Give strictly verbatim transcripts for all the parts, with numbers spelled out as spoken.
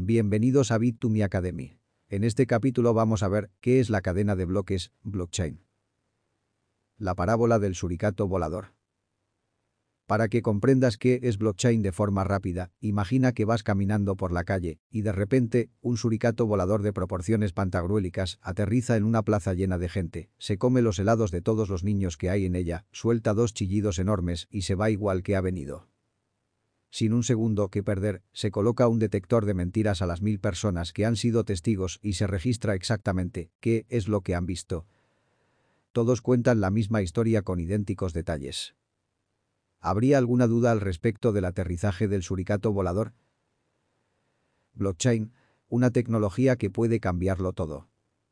Bienvenidos a Bit to Me Academy. En este capítulo vamos a ver qué es la cadena de bloques, blockchain. La parábola del suricato volador. Para que comprendas qué es blockchain de forma rápida, imagina que vas caminando por la calle y de repente, un suricato volador de proporciones pantagruélicas aterriza en una plaza llena de gente, se come los helados de todos los niños que hay en ella, suelta dos chillidos enormes y se va igual que ha venido. Sin un segundo que perder, se coloca un detector de mentiras a las mil personas que han sido testigos y se registra exactamente qué es lo que han visto. Todos cuentan la misma historia con idénticos detalles. ¿Habría alguna duda al respecto del aterrizaje del suricato volador? Blockchain, una tecnología que puede cambiarlo todo.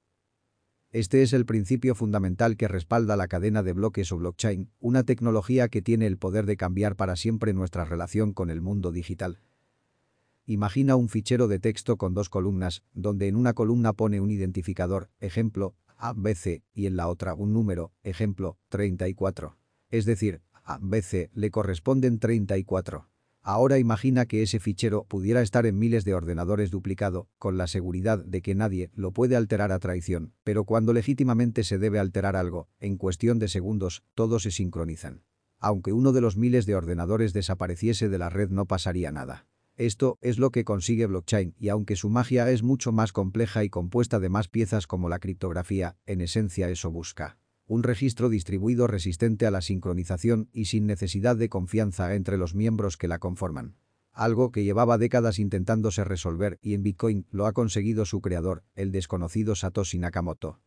Este es el principio fundamental que respalda la cadena de bloques o blockchain, una tecnología que tiene el poder de cambiar para siempre nuestra relación con el mundo digital. Imagina un fichero de texto con dos columnas, donde en una columna pone un identificador, ejemplo, A B C, y en la otra un número, ejemplo, treinta y cuatro. Es decir, a B C le corresponden treinta y cuatro. Ahora imagina que ese fichero pudiera estar en miles de ordenadores duplicado, con la seguridad de que nadie lo puede alterar a traición, pero cuando legítimamente se debe alterar algo, en cuestión de segundos, todos se sincronizan. Aunque uno de los miles de ordenadores desapareciese de la red no pasaría nada. Esto es lo que consigue blockchain y aunque su magia es mucho más compleja y compuesta de más piezas como la criptografía, en esencia eso busca. Un registro distribuido resistente a la sincronización y sin necesidad de confianza entre los miembros que la conforman. Algo que llevaba décadas intentándose resolver y en Bitcoin lo ha conseguido su creador, el desconocido Satoshi Nakamoto.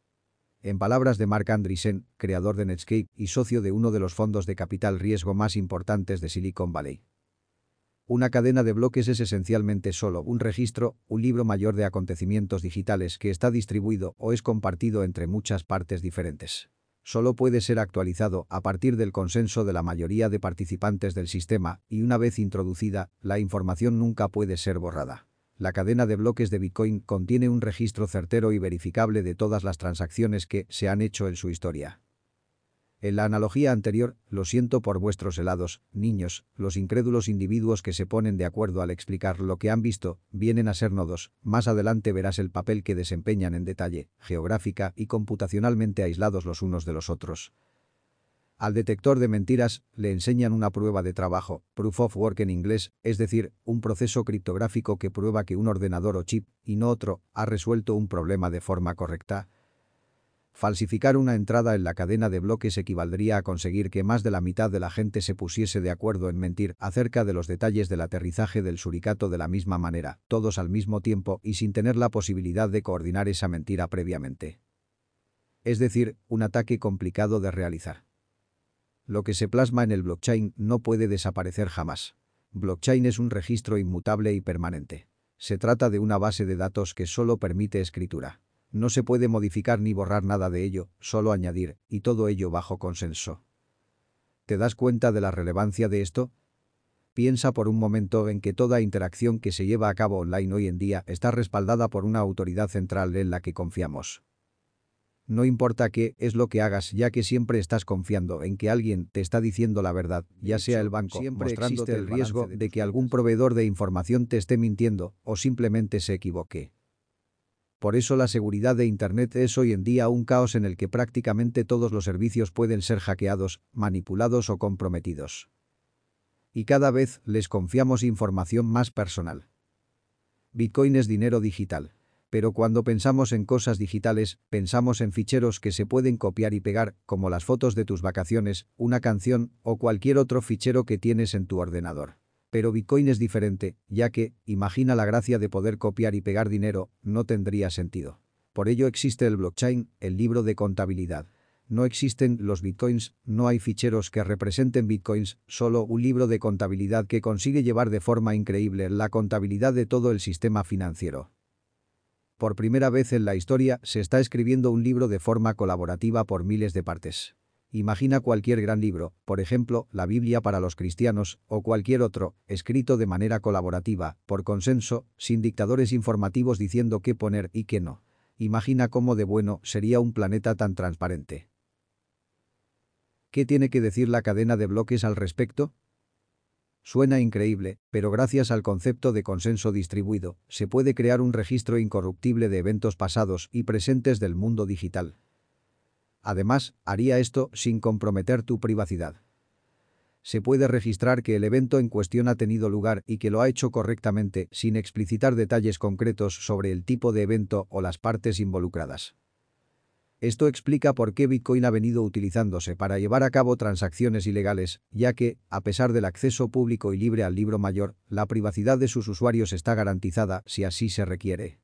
En palabras de Marc Andreessen, creador de Netscape y socio de uno de los fondos de capital riesgo más importantes de Silicon Valley. Una cadena de bloques es esencialmente solo un registro, un libro mayor de acontecimientos digitales que está distribuido o es compartido entre muchas partes diferentes. Solo puede ser actualizado a partir del consenso de la mayoría de participantes del sistema y una vez introducida, la información nunca puede ser borrada. La cadena de bloques de Bitcoin contiene un registro certero y verificable de todas las transacciones que se han hecho en su historia. En la analogía anterior, lo siento por vuestros helados, niños, los incrédulos individuos que se ponen de acuerdo al explicar lo que han visto, vienen a ser nodos, más adelante verás el papel que desempeñan en detalle, geográfica y computacionalmente aislados los unos de los otros. Al detector de mentiras, le enseñan una prueba de trabajo, proof of work en inglés, es decir, un proceso criptográfico que prueba que un ordenador o chip, y no otro, ha resuelto un problema de forma correcta. Falsificar una entrada en la cadena de bloques equivaldría a conseguir que más de la mitad de la gente se pusiese de acuerdo en mentir acerca de los detalles del aterrizaje del suricato de la misma manera, todos al mismo tiempo y sin tener la posibilidad de coordinar esa mentira previamente. Es decir, un ataque complicado de realizar. Lo que se plasma en el blockchain no puede desaparecer jamás. Blockchain es un registro inmutable y permanente. Se trata de una base de datos que solo permite escritura. No se puede modificar ni borrar nada de ello, solo añadir, y todo ello bajo consenso. ¿Te das cuenta de la relevancia de esto? Piensa por un momento en que toda interacción que se lleva a cabo online hoy en día está respaldada por una autoridad central en la que confiamos. No importa qué es lo que hagas, ya que siempre estás confiando en que alguien te está diciendo la verdad, ya sea el banco, siempre mostrándote existe el el riesgo balance de de tus que algún cuentas. proveedor de información te esté mintiendo o simplemente se equivoque. Por eso la seguridad de Internet es hoy en día un caos en el que prácticamente todos los servicios pueden ser hackeados, manipulados o comprometidos. Y cada vez les confiamos información más personal. Bitcoin es dinero digital. Pero cuando pensamos en cosas digitales, pensamos en ficheros que se pueden copiar y pegar, como las fotos de tus vacaciones, una canción o cualquier otro fichero que tienes en tu ordenador. Pero Bitcoin es diferente, ya que, imagina la gracia de poder copiar y pegar dinero, no tendría sentido. Por ello existe el blockchain, el libro de contabilidad. No existen los bitcoins, no hay ficheros que representen bitcoins, solo un libro de contabilidad que consigue llevar de forma increíble la contabilidad de todo el sistema financiero. Por primera vez en la historia se está escribiendo un libro de forma colaborativa por miles de partes. Imagina cualquier gran libro, por ejemplo, la Biblia para los cristianos, o cualquier otro, escrito de manera colaborativa, por consenso, sin dictadores informativos diciendo qué poner y qué no. Imagina cómo de bueno sería un planeta tan transparente. ¿Qué tiene que decir la cadena de bloques al respecto? Suena increíble, pero gracias al concepto de consenso distribuido, se puede crear un registro incorruptible de eventos pasados y presentes del mundo digital. Además, haría esto sin comprometer tu privacidad. Se puede registrar que el evento en cuestión ha tenido lugar y que lo ha hecho correctamente, sin explicitar detalles concretos sobre el tipo de evento o las partes involucradas. Esto explica por qué Bitcoin ha venido utilizándose para llevar a cabo transacciones ilegales, ya que, a pesar del acceso público y libre al libro mayor, la privacidad de sus usuarios está garantizada si así se requiere.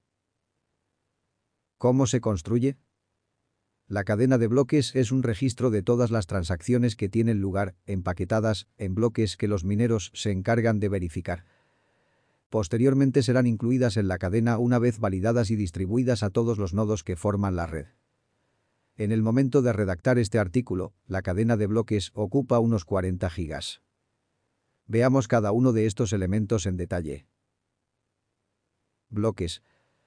¿Cómo se construye? La cadena de bloques es un registro de todas las transacciones que tienen lugar, empaquetadas, en bloques que los mineros se encargan de verificar. Posteriormente serán incluidas en la cadena una vez validadas y distribuidas a todos los nodos que forman la red. En el momento de redactar este artículo, la cadena de bloques ocupa unos cuarenta gigas. Veamos cada uno de estos elementos en detalle. Bloques.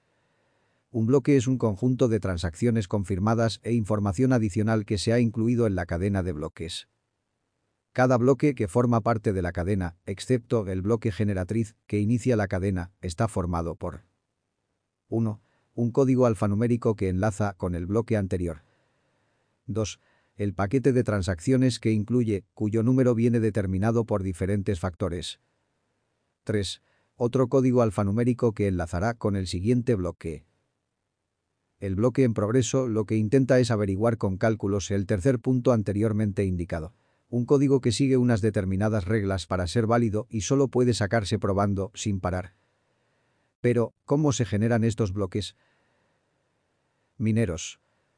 Un bloque es un conjunto de transacciones confirmadas e información adicional que se ha incluido en la cadena de bloques. Cada bloque que forma parte de la cadena, excepto el bloque generatriz que inicia la cadena, está formado por uno. Un código alfanumérico que enlaza con el bloque anterior. dos. El paquete de transacciones que incluye, cuyo número viene determinado por diferentes factores. tres. Otro código alfanumérico que enlazará con el siguiente bloque. El bloque en progreso lo que intenta es averiguar con cálculos el tercer punto anteriormente indicado. Un código que sigue unas determinadas reglas para ser válido y solo puede sacarse probando sin parar. Pero, ¿cómo se generan estos bloques? Mineros.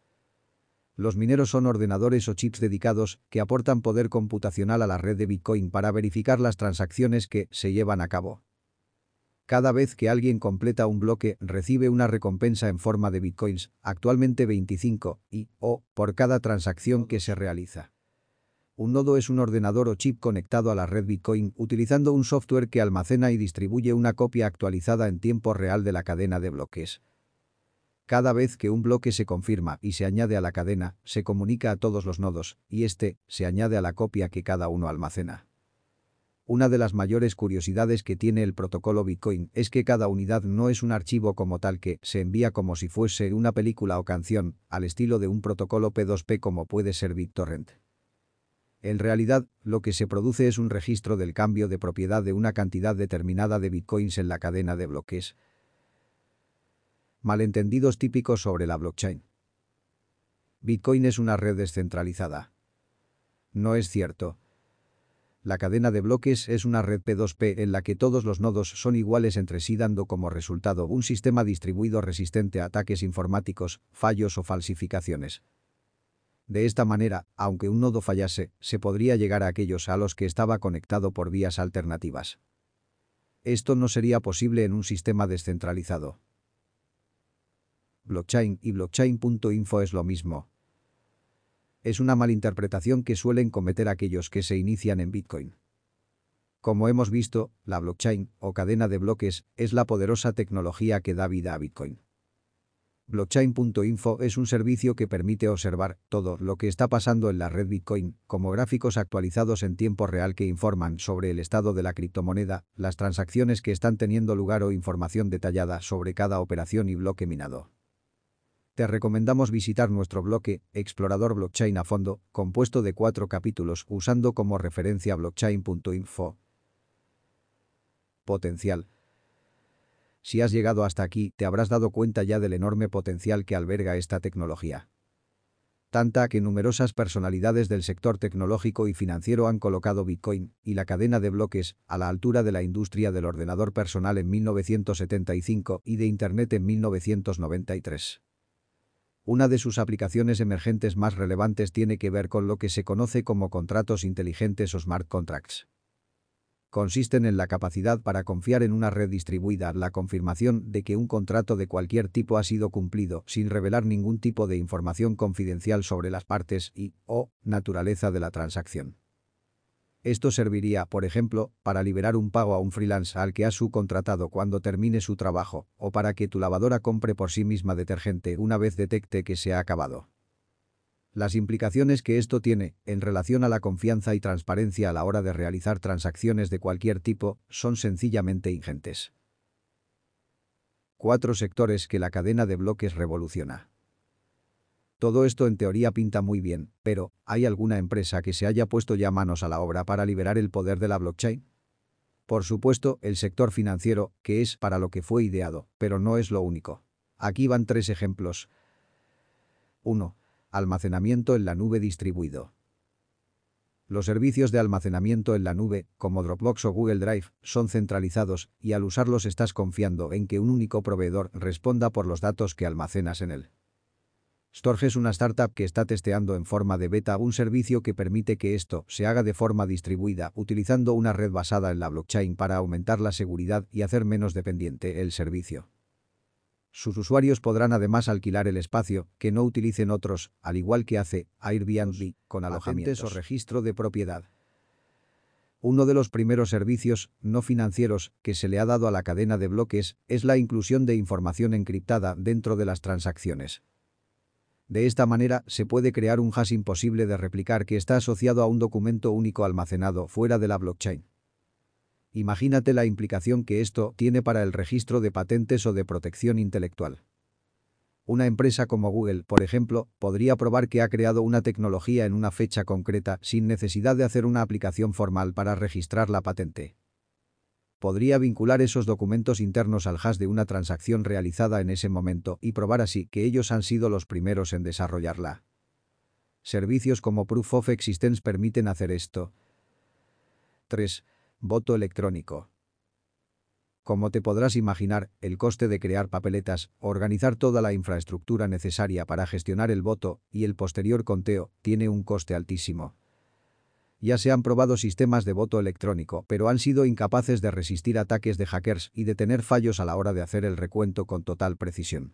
Los mineros son ordenadores o chips dedicados que aportan poder computacional a la red de Bitcoin para verificar las transacciones que se llevan a cabo. Cada vez que alguien completa un bloque, recibe una recompensa en forma de bitcoins, actualmente veinticinco, y, o, por cada transacción que se realiza. Un nodo es un ordenador o chip conectado a la red Bitcoin utilizando un software que almacena y distribuye una copia actualizada en tiempo real de la cadena de bloques. Cada vez que un bloque se confirma y se añade a la cadena, se comunica a todos los nodos, y este se añade a la copia que cada uno almacena. Una de las mayores curiosidades que tiene el protocolo Bitcoin es que cada unidad no es un archivo como tal que se envía como si fuese una película o canción, al estilo de un protocolo P dos P como puede ser BitTorrent. En realidad, lo que se produce es un registro del cambio de propiedad de una cantidad determinada de bitcoins en la cadena de bloques. Malentendidos típicos sobre la blockchain. Bitcoin es una red descentralizada. No es cierto. La cadena de bloques es una red P dos P en la que todos los nodos son iguales entre sí, dando como resultado un sistema distribuido resistente a ataques informáticos, fallos o falsificaciones. De esta manera, aunque un nodo fallase, se podría llegar a aquellos a los que estaba conectado por vías alternativas. Esto no sería posible en un sistema descentralizado. Blockchain y blockchain punto info es lo mismo. Es una malinterpretación que suelen cometer aquellos que se inician en Bitcoin. Como hemos visto, la blockchain, o cadena de bloques, es la poderosa tecnología que da vida a Bitcoin. blockchain punto info es un servicio que permite observar todo lo que está pasando en la red Bitcoin, como gráficos actualizados en tiempo real que informan sobre el estado de la criptomoneda, las transacciones que están teniendo lugar o información detallada sobre cada operación y bloque minado. Te recomendamos visitar nuestro bloque, Explorador Blockchain a fondo, compuesto de cuatro capítulos, usando como referencia blockchain punto info. Potencial. Si has llegado hasta aquí, te habrás dado cuenta ya del enorme potencial que alberga esta tecnología. Tanta que numerosas personalidades del sector tecnológico y financiero han colocado Bitcoin y la cadena de bloques a la altura de la industria del ordenador personal en mil novecientos setenta y cinco y de Internet en mil novecientos noventa y tres. Una de sus aplicaciones emergentes más relevantes tiene que ver con lo que se conoce como contratos inteligentes o smart contracts. Consisten en la capacidad para confiar en una red distribuida, la confirmación de que un contrato de cualquier tipo ha sido cumplido sin revelar ningún tipo de información confidencial sobre las partes y, o, naturaleza de la transacción. Esto serviría, por ejemplo, para liberar un pago a un freelance al que has subcontratado cuando termine su trabajo, o para que tu lavadora compre por sí misma detergente una vez detecte que se ha acabado. Las implicaciones que esto tiene, en relación a la confianza y transparencia a la hora de realizar transacciones de cualquier tipo, son sencillamente ingentes. Cuatro sectores que la cadena de bloques revoluciona. Todo esto en teoría pinta muy bien, pero ¿hay alguna empresa que se haya puesto ya manos a la obra para liberar el poder de la blockchain? Por supuesto, el sector financiero, que es para lo que fue ideado, pero no es lo único. Aquí van tres ejemplos. uno. Almacenamiento en la nube distribuido. Los servicios de almacenamiento en la nube, como Dropbox o Google Drive, son centralizados y al usarlos estás confiando en que un único proveedor responda por los datos que almacenas en él. Storj es una startup que está testeando en forma de beta un servicio que permite que esto se haga de forma distribuida utilizando una red basada en la blockchain para aumentar la seguridad y hacer menos dependiente el servicio. Sus usuarios podrán además alquilar el espacio que no utilicen otros, al igual que hace Airbnb, con alojamientos o registro de propiedad. Uno de los primeros servicios no financieros que se le ha dado a la cadena de bloques es la inclusión de información encriptada dentro de las transacciones. De esta manera se puede crear un hash imposible de replicar que está asociado a un documento único almacenado fuera de la blockchain. Imagínate la implicación que esto tiene para el registro de patentes o de protección intelectual. Una empresa como Google, por ejemplo, podría probar que ha creado una tecnología en una fecha concreta sin necesidad de hacer una aplicación formal para registrar la patente. Podría vincular esos documentos internos al hash de una transacción realizada en ese momento y probar así que ellos han sido los primeros en desarrollarla. Servicios como Proof of Existence permiten hacer esto. tres. Voto electrónico. Como te podrás imaginar, el coste de crear papeletas, organizar toda la infraestructura necesaria para gestionar el voto y el posterior conteo tiene un coste altísimo. Ya se han probado sistemas de voto electrónico, pero han sido incapaces de resistir ataques de hackers y de tener fallos a la hora de hacer el recuento con total precisión.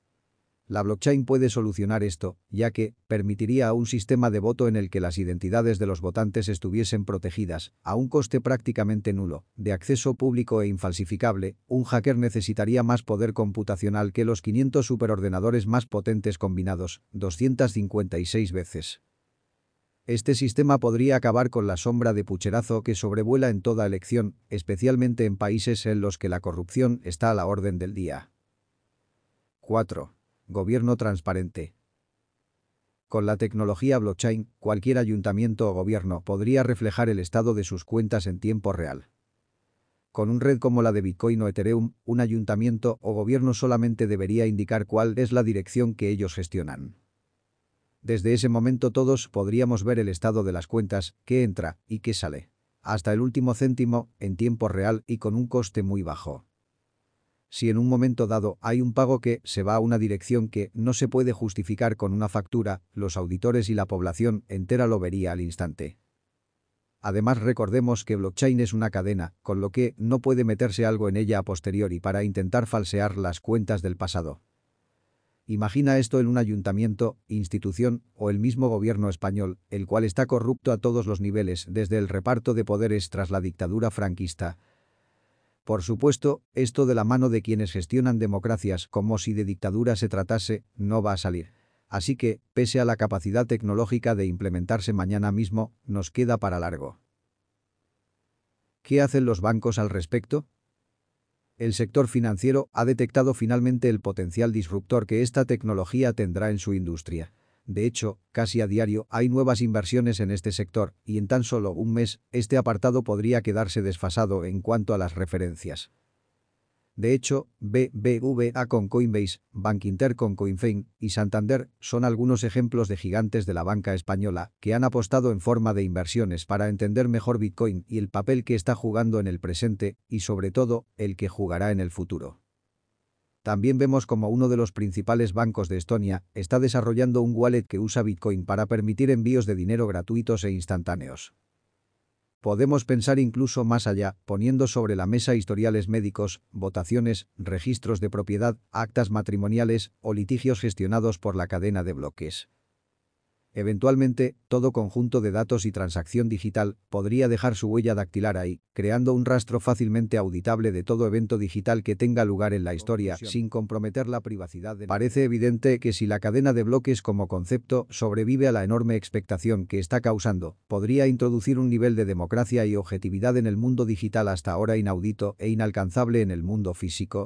La blockchain puede solucionar esto, ya que permitiría a un sistema de voto en el que las identidades de los votantes estuviesen protegidas, a un coste prácticamente nulo, de acceso público e infalsificable. Un hacker necesitaría más poder computacional que los quinientos superordenadores más potentes combinados, doscientas cincuenta y seis veces. Este sistema podría acabar con la sombra de pucherazo que sobrevuela en toda elección, especialmente en países en los que la corrupción está a la orden del día. cuatro. Gobierno transparente. Con la tecnología blockchain, cualquier ayuntamiento o gobierno podría reflejar el estado de sus cuentas en tiempo real. Con una red como la de Bitcoin o Ethereum, un ayuntamiento o gobierno solamente debería indicar cuál es la dirección que ellos gestionan. Desde ese momento todos podríamos ver el estado de las cuentas, qué entra y qué sale. Hasta el último céntimo, en tiempo real y con un coste muy bajo. Si en un momento dado hay un pago que se va a una dirección que no se puede justificar con una factura, los auditores y la población entera lo vería al instante. Además recordemos que blockchain es una cadena, con lo que no puede meterse algo en ella a posteriori para intentar falsear las cuentas del pasado. Imagina esto en un ayuntamiento, institución o el mismo gobierno español, el cual está corrupto a todos los niveles desde el reparto de poderes tras la dictadura franquista. Por supuesto, esto de la mano de quienes gestionan democracias como si de dictadura se tratase, no va a salir. Así que, pese a la capacidad tecnológica de implementarse mañana mismo, nos queda para largo. ¿Qué hacen los bancos al respecto? El sector financiero ha detectado finalmente el potencial disruptor que esta tecnología tendrá en su industria. De hecho, casi a diario hay nuevas inversiones en este sector, y en tan solo un mes, este apartado podría quedarse desfasado en cuanto a las referencias. De hecho, B B V A con Coinbase, Bankinter con Coinfein y Santander son algunos ejemplos de gigantes de la banca española que han apostado en forma de inversiones para entender mejor Bitcoin y el papel que está jugando en el presente y, sobre todo, el que jugará en el futuro. También vemos como uno de los principales bancos de Estonia está desarrollando un wallet que usa Bitcoin para permitir envíos de dinero gratuitos e instantáneos. Podemos pensar incluso más allá, poniendo sobre la mesa historiales médicos, votaciones, registros de propiedad, actas matrimoniales o litigios gestionados por la cadena de bloques. Eventualmente, todo conjunto de datos y transacción digital podría dejar su huella dactilar ahí, creando un rastro fácilmente auditable de todo evento digital que tenga lugar en la historia, sin comprometer la privacidad de nadie. Parece evidente que si la cadena de bloques como concepto sobrevive a la enorme expectación que está causando, podría introducir un nivel de democracia y objetividad en el mundo digital hasta ahora inaudito e inalcanzable en el mundo físico.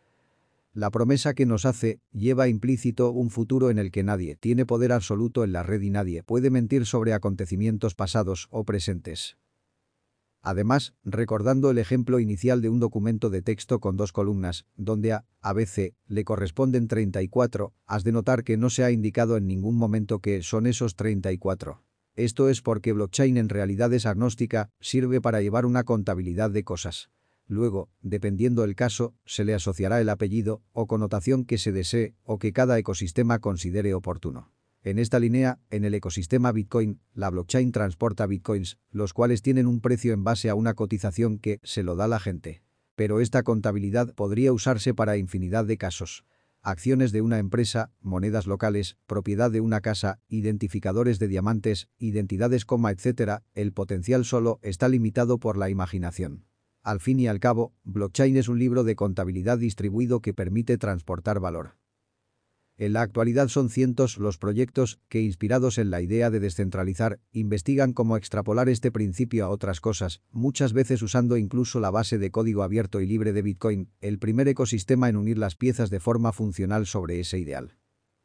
La promesa que nos hace lleva implícito un futuro en el que nadie tiene poder absoluto en la red y nadie puede mentir sobre acontecimientos pasados o presentes. Además, recordando el ejemplo inicial de un documento de texto con dos columnas, donde a, a B, C, le corresponden treinta y cuatro, has de notar que no se ha indicado en ningún momento que son esos treinta y cuatro. Esto es porque blockchain en realidad es agnóstica, sirve para llevar una contabilidad de cosas. Luego, dependiendo el caso, se le asociará el apellido o connotación que se desee o que cada ecosistema considere oportuno. En esta línea, en el ecosistema Bitcoin, la blockchain transporta bitcoins, los cuales tienen un precio en base a una cotización que se lo da la gente. Pero esta contabilidad podría usarse para infinidad de casos. Acciones de una empresa, monedas locales, propiedad de una casa, identificadores de diamantes, identidades, etcétera. El potencial solo está limitado por la imaginación. Al fin y al cabo, blockchain es un libro de contabilidad distribuido que permite transportar valor. En la actualidad son cientos los proyectos que, inspirados en la idea de descentralizar, investigan cómo extrapolar este principio a otras cosas, muchas veces usando incluso la base de código abierto y libre de Bitcoin, el primer ecosistema en unir las piezas de forma funcional sobre ese ideal.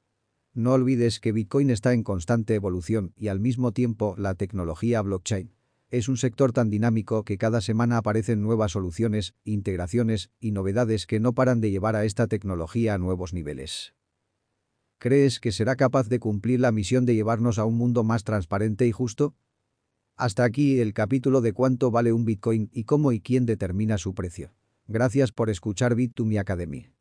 No olvides que Bitcoin está en constante evolución y al mismo tiempo la tecnología blockchain. Es un sector tan dinámico que cada semana aparecen nuevas soluciones, integraciones y novedades que no paran de llevar a esta tecnología a nuevos niveles. ¿Crees que será capaz de cumplir la misión de llevarnos a un mundo más transparente y justo? Hasta aquí el capítulo de cuánto vale un Bitcoin y cómo y quién determina su precio. Gracias por escuchar Bit to Me Academy.